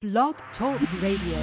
Blog Talk Radio.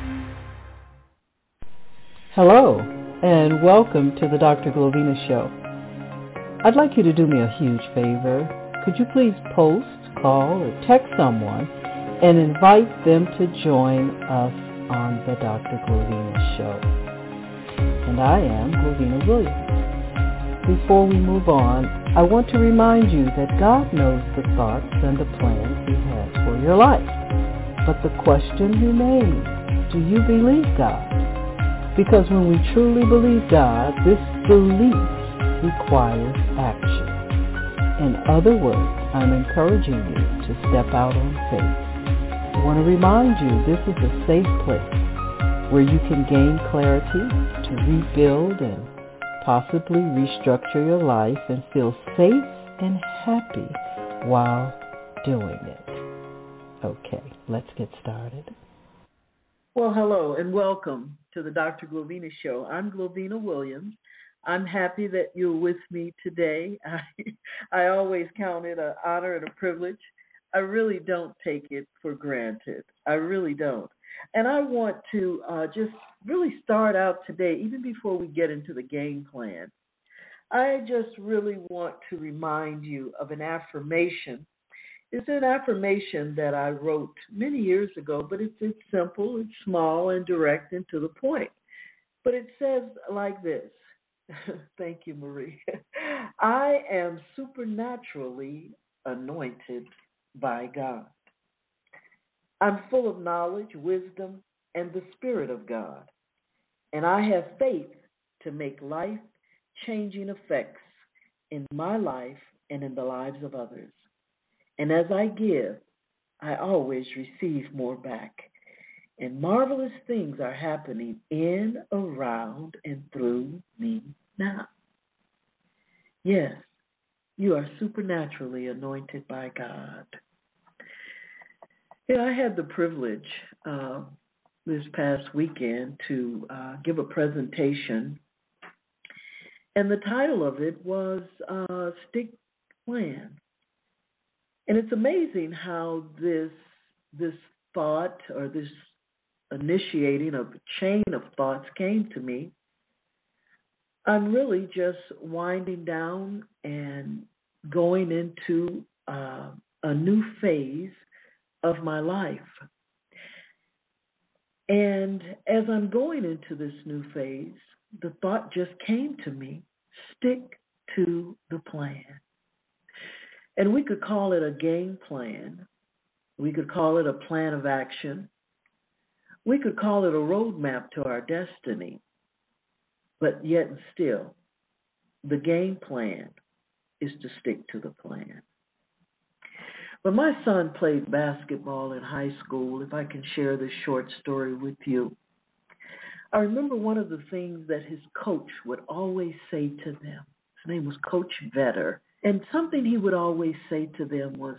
Hello, and welcome to the Dr. Glovina Show. I'd like you to do me a huge favor. Could you please post, call, or text someone and invite them to join us on the Dr. Glovina Show? And I am Glovina Williams. Before we move on, I want to remind you that God knows the thoughts and the plans He has for your life. But the question remains, do you believe God? Because when we truly believe God, this belief requires action. In other words, I'm encouraging you to step out on faith. I want to remind you this is a safe place where you can gain clarity to rebuild and possibly restructure your life and feel safe and happy while doing it. Okay, let's get started. Well, hello and welcome to the Dr. Glovina Show. I'm Glovina Williams. I'm happy that you're with me today. I always count it an honor and a privilege. I really don't take it for granted. I really don't. And I want to just really start out today, even before we get into the game plan. I just really want to remind you of an affirmation. It's an affirmation that I wrote many years ago, but it's simple, it's small, and direct and to the point. But it says like this. Thank you, Marie. I am supernaturally anointed by God. I'm full of knowledge, wisdom, and the Spirit of God. And I have faith to make life-changing effects in my life and in the lives of others. And as I give, I always receive more back. And marvelous things are happening in, around, and through me now. Yes, you are supernaturally anointed by God. Yeah, I had the privilege this past weekend to give a presentation, and the title of it was Stick Plan. And it's amazing how this thought or this initiating of a chain of thoughts came to me. I'm really just winding down and going into a new phase of my life. And as I'm going into this new phase, the thought just came to me, stick to the plan. And we could call it a game plan. We could call it a plan of action. We could call it a roadmap to our destiny. But yet and still, the game plan is to stick to the plan. When my son played basketball in high school, if I can share this short story with you, I remember one of the things that his coach would always say to them. His name was Coach Vetter. And something he would always say to them was,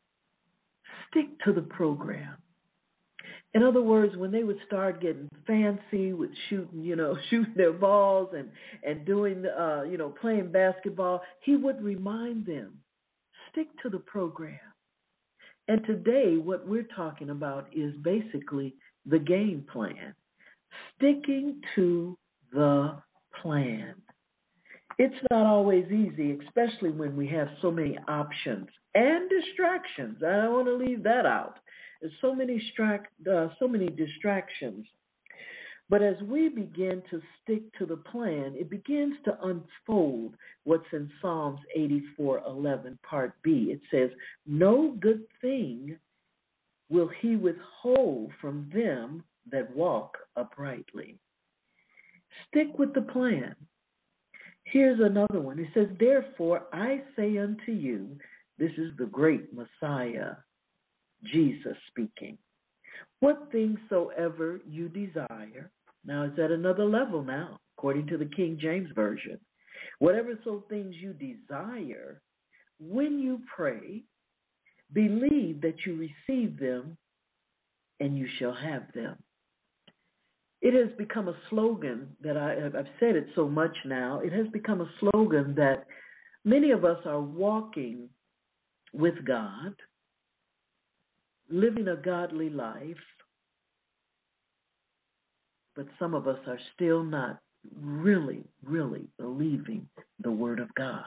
stick to the program. In other words, when they would start getting fancy with shooting their balls and doing, playing basketball, he would remind them, stick to the program. And today, what we're talking about is basically the game plan, sticking to the plan. It's not always easy, especially when we have so many options and distractions. I don't want to leave that out. There's so many distractions. But as we begin to stick to the plan, it begins to unfold what's in Psalms 84:11, Part B. It says, "No good thing will He withhold from them that walk uprightly." Stick with the plan. Here's another one. It says, "Therefore I say unto you," this is the great Messiah, Jesus speaking, "what things soever you desire." Now it's at another level now, according to the King James Version. "Whatever so things you desire, when you pray, believe that you receive them, and you shall have them." It has become a slogan that I've said it so much now. It has become a slogan that many of us are walking with God, living a godly life, but some of us are still not really, really believing the Word of God.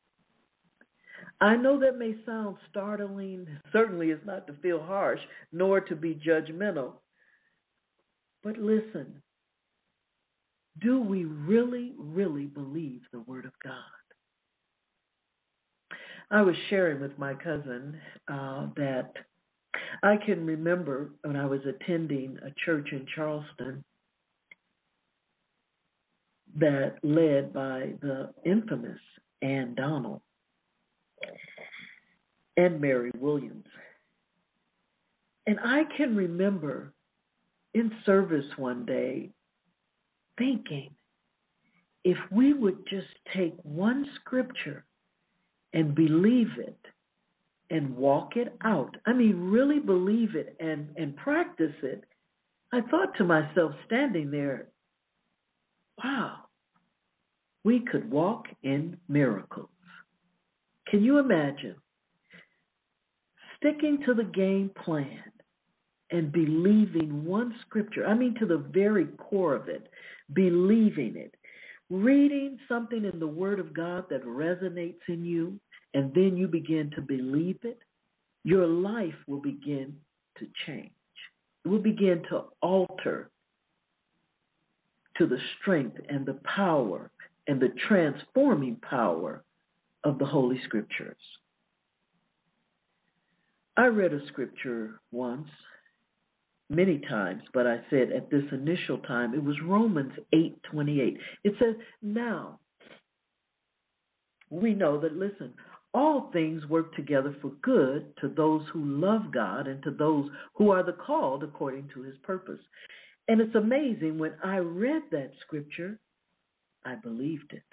I know that may sound startling. Certainly it's not to feel harsh, nor to be judgmental. But listen, do we really, really believe the Word of God? I was sharing with my cousin that I can remember when I was attending a church in Charleston that led by the infamous Ann Donald and Mary Williams. And I can remember in service one day thinking, if we would just take one scripture and believe it and walk it out, I mean, really believe it and practice it, I thought to myself standing there, wow, we could walk in miracles. Can you imagine sticking to the game plan and believing one scripture? I mean, to the very core of it, believing it. Reading something in the Word of God that resonates in you, and then you begin to believe it, your life will begin to change. It will begin to alter to the strength and the power and the transforming power of the Holy Scriptures. I read a scripture once, many times, but I said at this initial time, it was Romans 8:28. It says, now, we know that, listen, all things work together for good to those who love God and to those who are the called according to his purpose. And it's amazing, when I read that scripture, I believed it.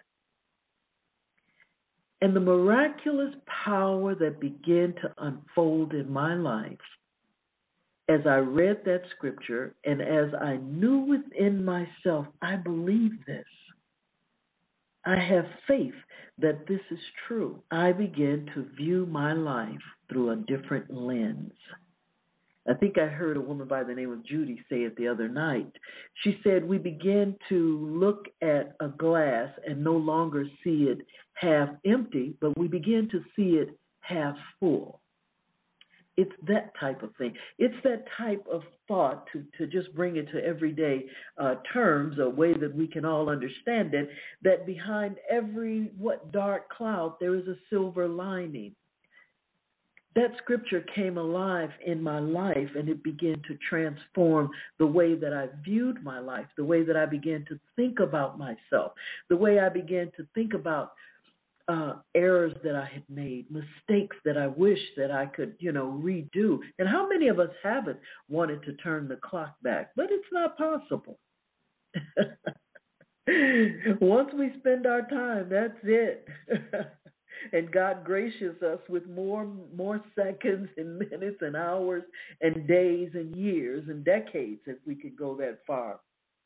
And the miraculous power that began to unfold in my life as I read that scripture and as I knew within myself, I believe this. I have faith that this is true. I began to view my life through a different lens. I think I heard a woman by the name of Judy say it the other night. She said, we begin to look at a glass and no longer see it half empty, but we begin to see it half full. It's that type of thing. It's that type of thought to just bring it to everyday terms, a way that we can all understand it, that behind every dark cloud, there is a silver lining. That scripture came alive in my life, and it began to transform the way that I viewed my life, the way that I began to think about myself, the way I began to think about errors that I had made, mistakes that I wish that I could, redo. And how many of us haven't wanted to turn the clock back? But it's not possible. Once we spend our time, that's it. And God gracious us with more seconds and minutes and hours and days and years and decades, if we could go that far.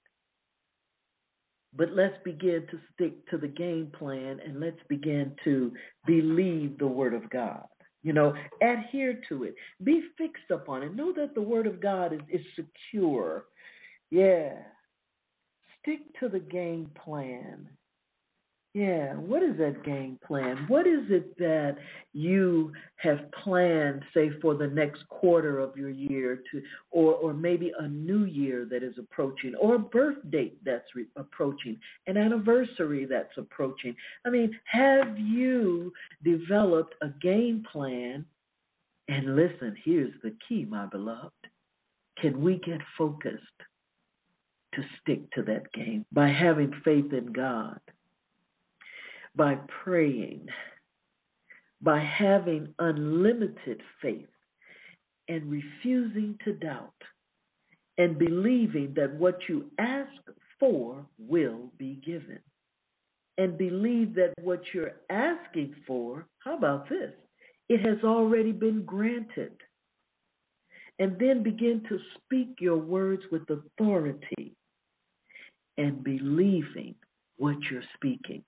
But let's begin to stick to the game plan, and let's begin to believe the Word of God. Adhere to it. Be fixed upon it. Know that the Word of God is secure. Yeah. Stick to the game plan. Yeah, what is that game plan? What is it that you have planned, say, for the next quarter of your year, or maybe a new year that is approaching, or a birth date that's approaching, an anniversary that's approaching? I mean, have you developed a game plan? And listen, here's the key, my beloved. Can we get focused to stick to that game by having faith in God? By praying, by having unlimited faith and refusing to doubt and believing that what you ask for will be given, and believe that what you're asking for, how about this? It has already been granted. And then begin to speak your words with authority and believing what you're speaking.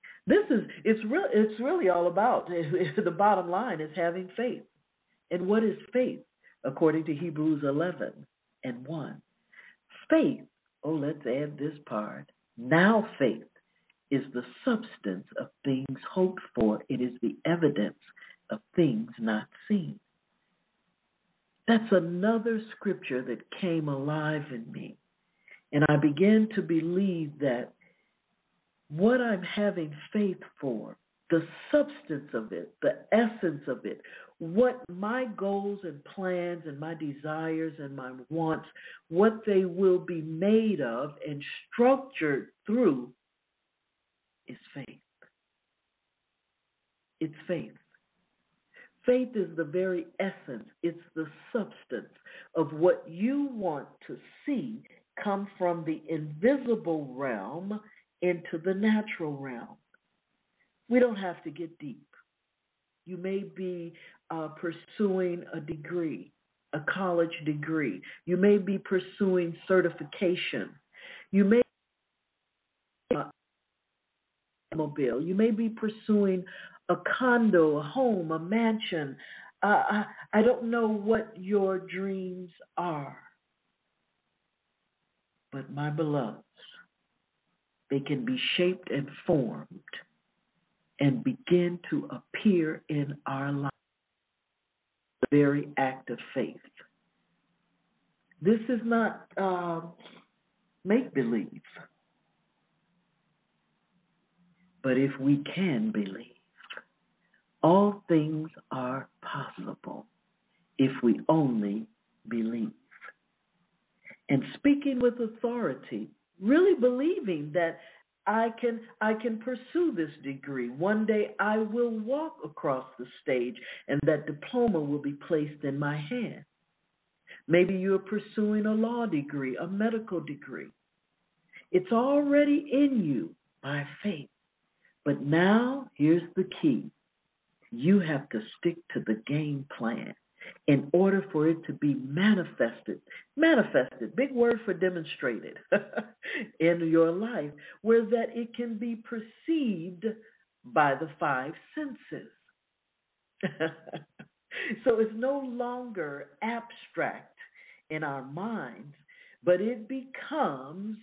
It's really all about, the bottom line is having faith. And what is faith? according to Hebrews 11:1. Faith, let's add this part. Now faith is the substance of things hoped for. It is the evidence of things not seen. That's another scripture that came alive in me. And I began to believe that what I'm having faith for, the substance of it, the essence of it, what my goals and plans and my desires and my wants, what they will be made of and structured through is faith. It's faith. Faith is the very essence. It's the substance of what you want to see come from the invisible realm into the natural realm. We don't have to get deep. You may be pursuing a degree, a college degree. You may be pursuing certification. You may be automobile. You may be pursuing a condo, a home, a mansion. I don't know what your dreams are. But my beloveds, they can be shaped and formed and begin to appear in our lives. The very act of faith. This is not make-believe. But if we can believe, all things are possible if we only believe. And speaking with authority, really believing that I can pursue this degree. One day I will walk across the stage and that diploma will be placed in my hand. Maybe you're pursuing a law degree, a medical degree. It's already in you by faith. But now here's the key. You have to stick to the game plan in order for it to be manifested, big word for demonstrated in your life, where that it can be perceived by the five senses. So it's no longer abstract in our minds, but it becomes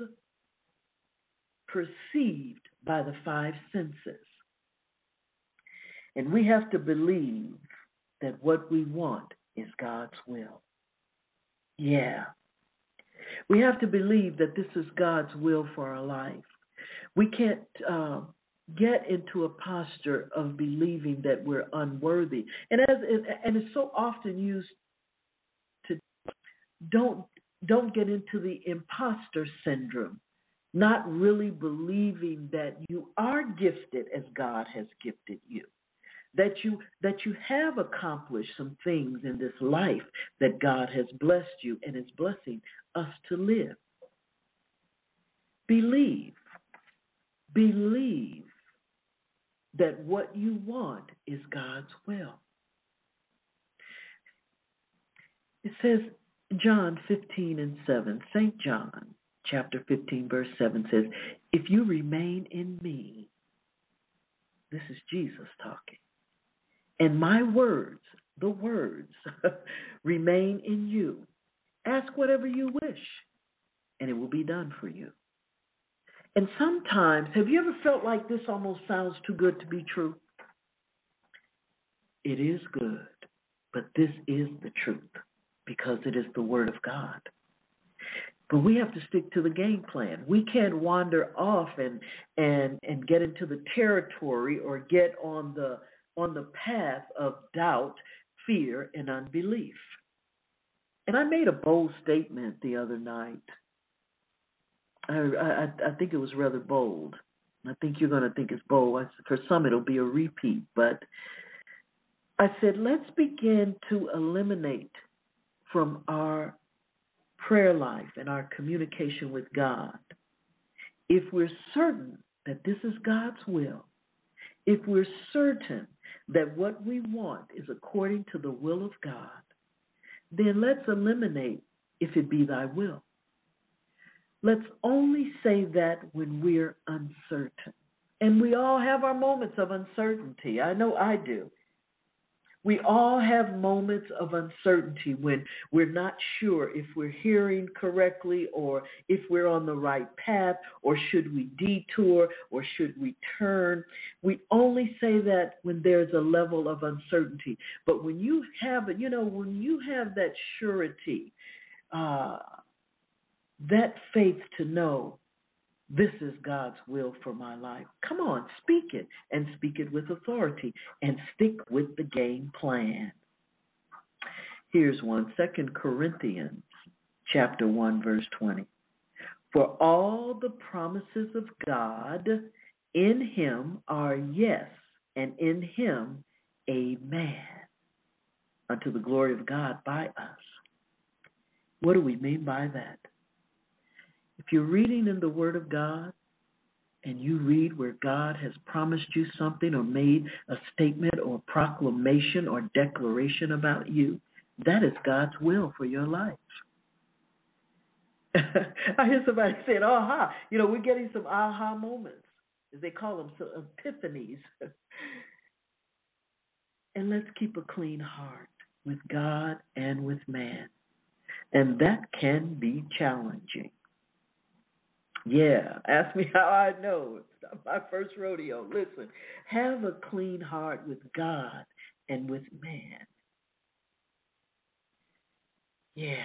perceived by the five senses. And we have to believe that what we want is God's will. Yeah. We have to believe that this is God's will for our life. We can't get into a posture of believing that we're unworthy. And it's so often used to don't get into the imposter syndrome, not really believing that you are gifted as God has gifted you. That you have accomplished some things in this life that God has blessed you and is blessing us to live. Believe that what you want is God's will. It says, John 15:7, St. John chapter 15, verse 7 says, if you remain in me, this is Jesus talking, and my words, the words, remain in you. Ask whatever you wish, and it will be done for you. And sometimes, have you ever felt like this almost sounds too good to be true? It is good, but this is the truth because it is the Word of God. But we have to stick to the game plan. We can't wander off and get into the territory or get on the path of doubt, fear, and unbelief. And I made a bold statement the other night. I think it was rather bold. I think you're going to think it's bold. For some, it'll be a repeat. But I said, let's begin to eliminate from our prayer life and our communication with God, if we're certain that this is God's will, if we're certain that what we want is according to the will of God, then let's eliminate if it be thy will. Let's only say that when we're uncertain. And we all have our moments of uncertainty. I know I do. We all have moments of uncertainty when we're not sure if we're hearing correctly or if we're on the right path, or should we detour or should we turn. We only say that when there's a level of uncertainty. But when you have, when you have that surety, that faith to know this is God's will for my life. Come on, speak it, and speak it with authority, and stick with the game plan. Here's one, 2 Corinthians chapter 1, verse 20. For all the promises of God in him are yes, and in him amen, unto the glory of God by us. What do we mean by that? If you're reading in the Word of God and you read where God has promised you something or made a statement or proclamation or declaration about you, that is God's will for your life. I hear somebody saying, aha. We're getting some aha moments, as they call them, so epiphanies. And let's keep a clean heart with God and with man. And that can be challenging. Yeah, ask me how I know. It's not my first rodeo. Listen, have a clean heart with God and with man. Yeah.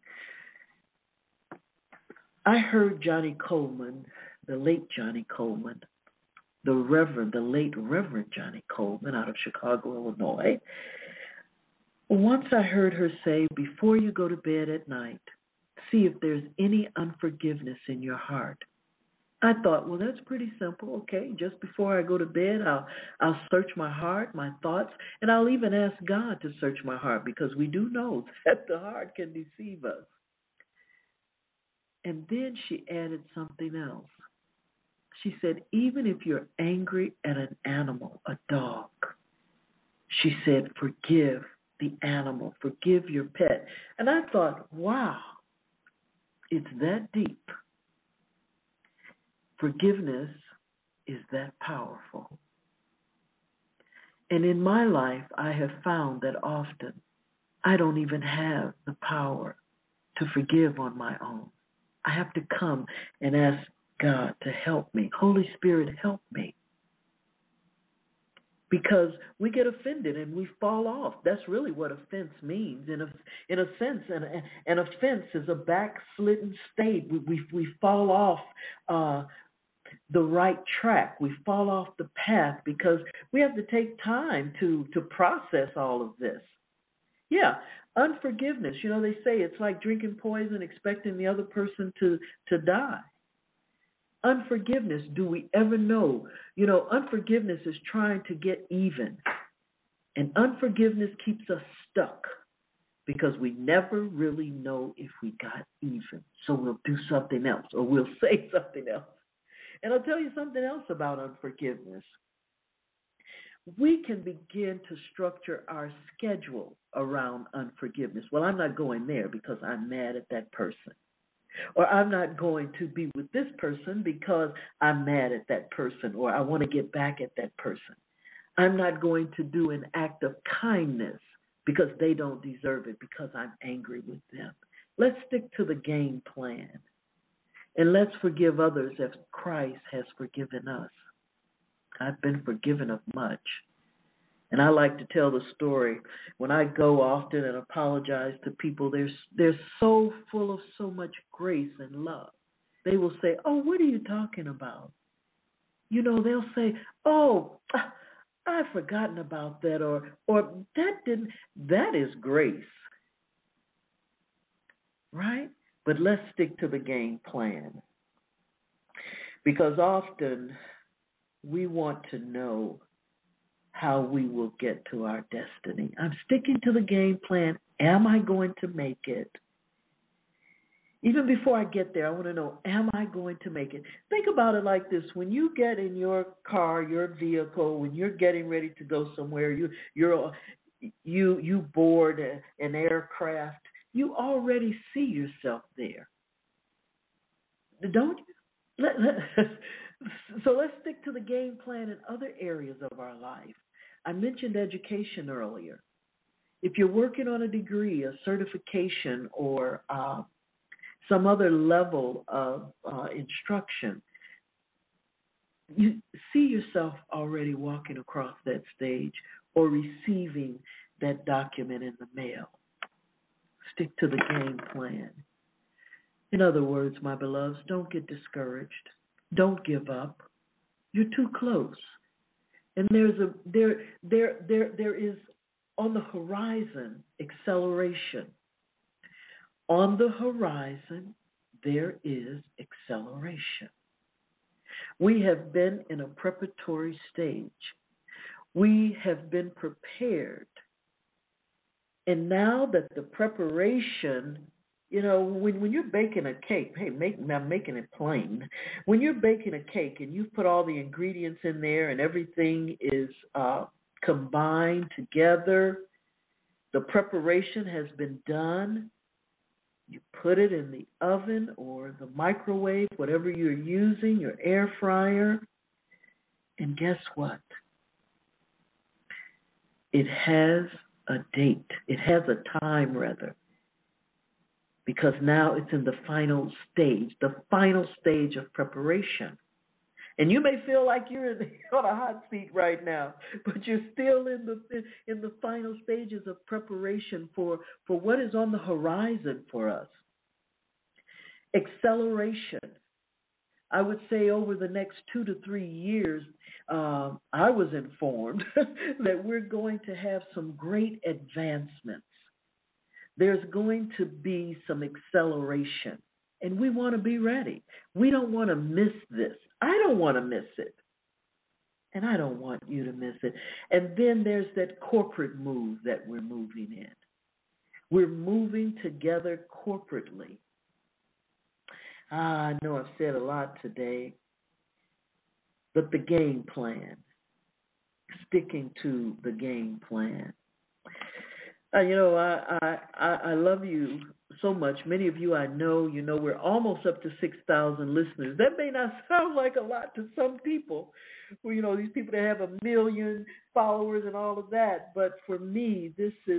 I heard Johnny Coleman, the late Johnny Coleman, the late Reverend Johnny Coleman out of Chicago, Illinois. Once I heard her say, before you go to bed at night, see if there's any unforgiveness in your heart. I thought, well, that's pretty simple. Okay, just before I go to bed, I'll search my heart, my thoughts, and I'll even ask God to search my heart, because we do know that the heart can deceive us. And then she added something else. She said, even if you're angry at an animal, a dog, she said, forgive the animal, forgive your pet. And I thought, wow, it's that deep. Forgiveness is that powerful. And in my life, I have found that often I don't even have the power to forgive on my own. I have to come and ask God to help me. Holy Spirit, help me. Because we get offended and we fall off. That's really what offense means. In a sense, an offense is a backslidden state. We fall off the right track. We fall off the path because we have to take time to process all of this. Yeah, unforgiveness. They say it's like drinking poison, expecting the other person to die. Unforgiveness, do we ever know? Unforgiveness is trying to get even. And unforgiveness keeps us stuck because we never really know if we got even. So we'll do something else, or we'll say something else. And I'll tell you something else about unforgiveness. We can begin to structure our schedule around unforgiveness. Well, I'm not going there because I'm mad at that person. Or I'm not going to be with this person because I'm mad at that person, or I want to get back at that person. I'm not going to do an act of kindness because they don't deserve it, because I'm angry with them. Let's stick to the game plan. And let's forgive others as Christ has forgiven us. I've been forgiven of much. And I like to tell the story. When I go often and apologize to people, they're so full of so much grace and love. They will say, oh, what are you talking about? They'll say, oh, I've forgotten about that, or that is grace. Right? But let's stick to the game plan. Because often we want to know how we will get to our destiny. I'm sticking to the game plan. Am I going to make it? Even before I get there, I want to know, am I going to make it? Think about it like this. When you get in your car, your vehicle, when you're getting ready to go somewhere, you board an aircraft, you already see yourself there. Don't you? So let's stick to the game plan in other areas of our life. I mentioned education earlier. If you're working on a degree, a certification, or some other level of instruction, you see yourself already walking across that stage or receiving that document in the mail. Stick to the game plan. In other words, my beloveds, don't get discouraged. Don't give up. You're too close. And there is on the horizon acceleration. On the horizon, there is acceleration. We have been in a preparatory stage. We have been prepared. And now that the preparation, when you're baking a cake, I'm making it plain. When you're baking a cake and you've put all the ingredients in there and everything is combined together, the preparation has been done. You put it in the oven or the microwave, whatever you're using, your air fryer, and guess what? It has a date. It has a time, rather, because now it's in the final stage of preparation. And you may feel like you're on a hot seat right now, but you're still in the final stages of preparation for what is on the horizon for us. Acceleration. I would say over the next 2 to 3 years, I was informed that we're going to have some great advancements. There's going to be some acceleration, and we want to be ready. We don't want to miss this. I don't want to miss it, and I don't want you to miss it. And then there's that corporate move that we're moving in. We're moving together corporately. I know I've said a lot today, but the game plan, sticking to the game plan. I love you so much. Many of you I know, we're almost up to 6,000 listeners. That may not sound like a lot to some people, these people that have 1 million followers and all of that. But for me, this is,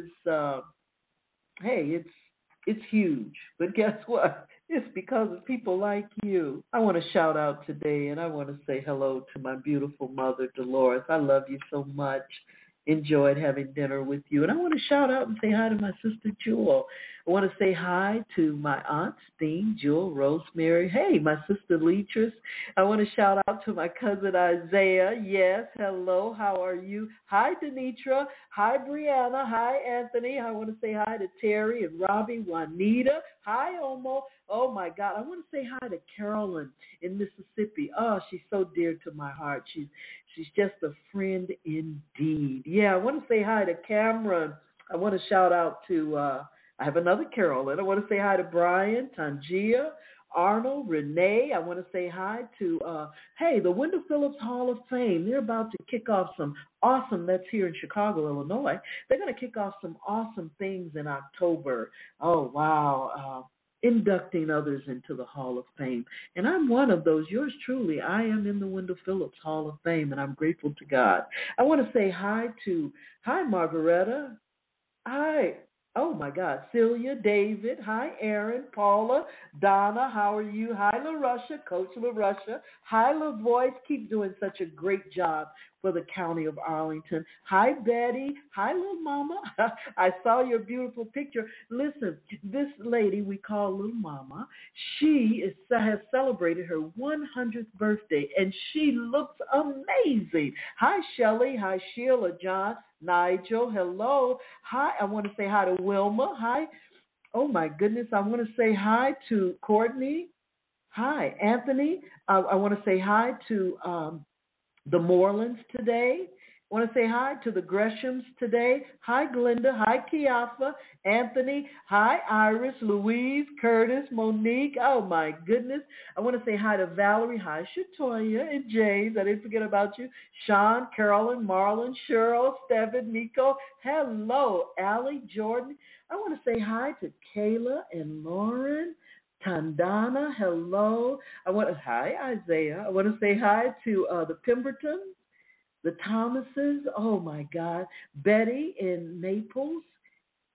it's huge. But guess what? It's because of people like you. I want to shout out today, and I want to say hello to my beautiful mother, Dolores. I love you so much. Enjoyed having dinner with you. And I want to shout out and say hi to my sister, Jewel. I want to say hi to my aunt, Steen, Jewel, Rosemary. Hey, my sister, Leatrice. I want to shout out to my cousin, Isaiah. Yes, hello, how are you? Hi, Denitra. Hi, Brianna. Hi, Anthony. I want to say hi to Terry and Robbie, Juanita. Hi, Omo. Oh, my God. I want to say hi to Carolyn in Mississippi. Oh, she's so dear to my heart. She's just a friend indeed. Yeah, I want to say hi to Cameron. I want to shout out to, I have another Carolyn. I want to say hi to Brian, Tangia, Arnold, Renee. I want to say hi to, the Wendell Phillips Hall of Fame. They're about to kick off some awesome, that's here in Chicago, Illinois. They're going to kick off some awesome things in October. Oh, wow. Inducting others into the Hall of Fame. And I'm one of those. Yours truly, I am in the Wendell Phillips Hall of Fame, and I'm grateful to God. I want to say hi, Margaretta. Hi. Oh, my God. Celia, David. Hi, Aaron, Paula, Donna. How are you? Hi, LaRussia, Coach LaRussia. Hi, LaVoice. Keep doing such a great job for the County of Arlington. Hi, Betty. Hi, little mama. I saw your beautiful picture. Listen, this lady we call Little Mama, has celebrated her 100th birthday, and she looks amazing. Hi, Shelley. Hi, Sheila, John, Nigel. Hello. Hi. I want to say hi to Wilma. Hi. Oh, my goodness. I want to say hi to Courtney. Hi, Anthony. I want to say hi to the Morelands today. I want to say hi to the Greshams today. Hi, Glenda. Hi, Kiafa. Anthony. Hi, Iris, Louise, Curtis, Monique. Oh, my goodness. I want to say hi to Valerie. Hi, Shatoya and James. I didn't forget about you. Sean, Carolyn, Marlon, Cheryl, Steven, Nico. Hello, Allie, Jordan. I want to say hi to Kayla and Lauren. Tandana, hello. Hi, Isaiah. I want to say hi to the Pembertons, the Thomases. Oh, my God. Betty in Naples.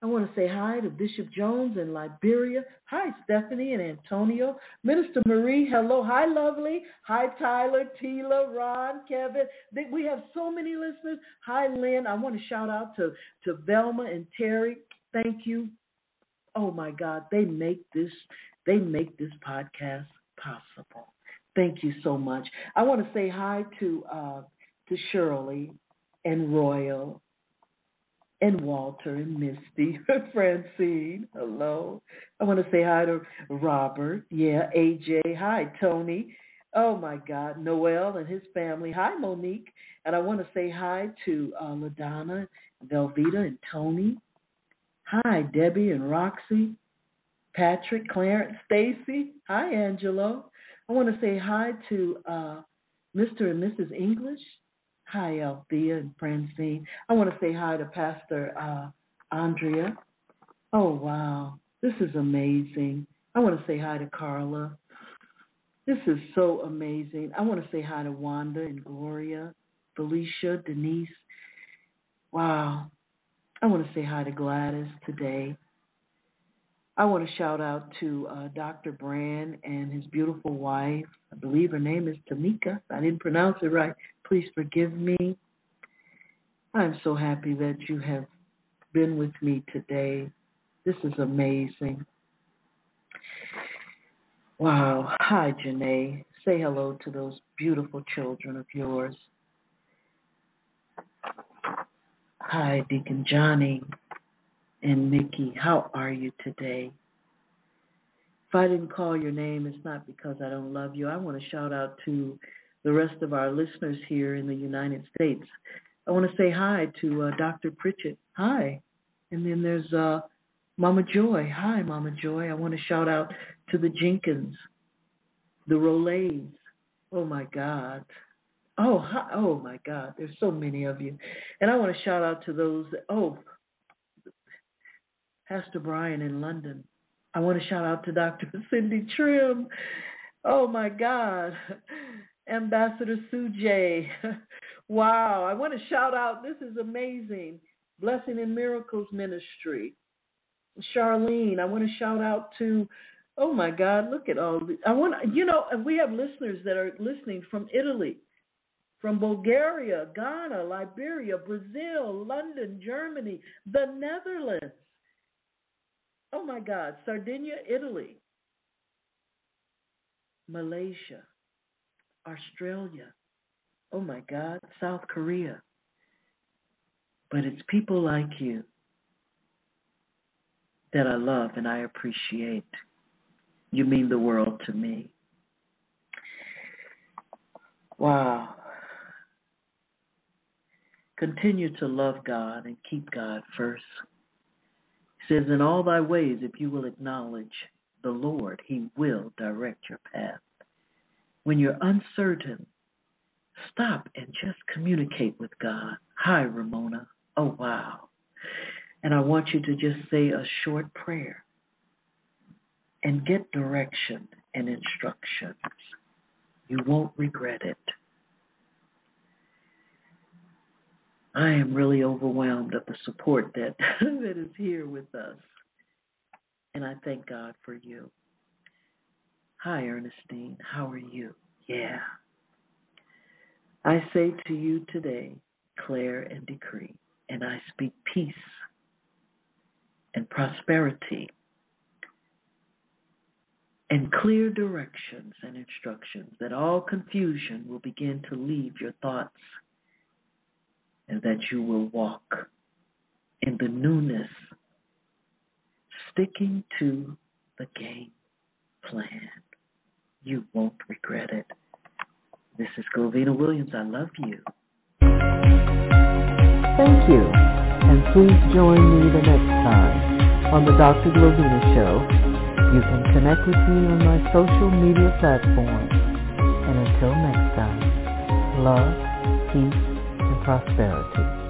I want to say hi to Bishop Jones in Liberia. Hi, Stephanie and Antonio. Minister Marie, hello. Hi, Lovely. Hi, Tyler, Tila, Ron, Kevin. We have so many listeners. Hi, Lynn. I want to shout out to Velma and Terry. Thank you. Oh, my God. They make this podcast possible. Thank you so much. I want to say hi to Shirley and Royal and Walter and Misty, Francine, hello. I want to say hi to Robert, AJ, hi, Tony. Oh, my God, Noel and his family. Hi, Monique. And I want to say hi to LaDonna, Velveeta, and Tony. Hi, Debbie and Roxy, Patrick, Clarence, Stacy. Hi, Angelo. I want to say hi to Mr. and Mrs. English. Hi, Althea and Francine. I want to say hi to Pastor Andrea. Oh, wow. This is amazing. I want to say hi to Carla. This is so amazing. I want to say hi to Wanda and Gloria, Felicia, Denise. Wow. I want to say hi to Gladys today. I want to shout out to Dr. Brand and his beautiful wife. I believe her name is Tamika. I didn't pronounce it right. Please forgive me. I'm so happy that you have been with me today. This is amazing. Wow. Hi, Janae. Say hello to those beautiful children of yours. Hi, Deacon Johnny and Mickey. How are you today? If I didn't call your name, it's not because I don't love you. I want to shout out to the rest of our listeners here in the United States. I want to say hi to Dr. Pritchett. Hi. And then there's Mama Joy. Hi, Mama Joy. I want to shout out to the Jenkins, the Rolets. Oh, my God. Oh, hi. Oh, my God. There's so many of you. And I want to shout out to those, Pastor Brian in London. I want to shout out to Dr. Cindy Trim. Oh, my God. Ambassador Sujay. Wow. I want to shout out, this is amazing, Blessing and Miracles Ministry. Charlene, I want to shout out to, oh, my God, look at all these. We have listeners that are listening from Italy, from Bulgaria, Ghana, Liberia, Brazil, London, Germany, the Netherlands. Oh, my God, Sardinia, Italy, Malaysia, Australia, oh, my God, South Korea. But it's people like you that I love and I appreciate. You mean the world to me. Wow. Continue to love God and keep God first. It says, in all thy ways, if you will acknowledge the Lord, he will direct your path. When you're uncertain, stop and just communicate with God. Hi, Ramona. Oh, wow. And I want you to just say a short prayer and get direction and instructions. You won't regret it. I am really overwhelmed at the support that is here with us. And I thank God for you. Hi, Ernestine. How are you? Yeah. I say to you today, declare and decree, and I speak peace and prosperity and clear directions and instructions, that all confusion will begin to leave your thoughts and that you will walk in the newness, sticking to the game plan. You won't regret it. This is Glovina Williams. I love you. Thank you. And please join me the next time on the Dr. Glovina Show. You can connect with me on my social media platforms. And until next time, love, peace, and prosperity.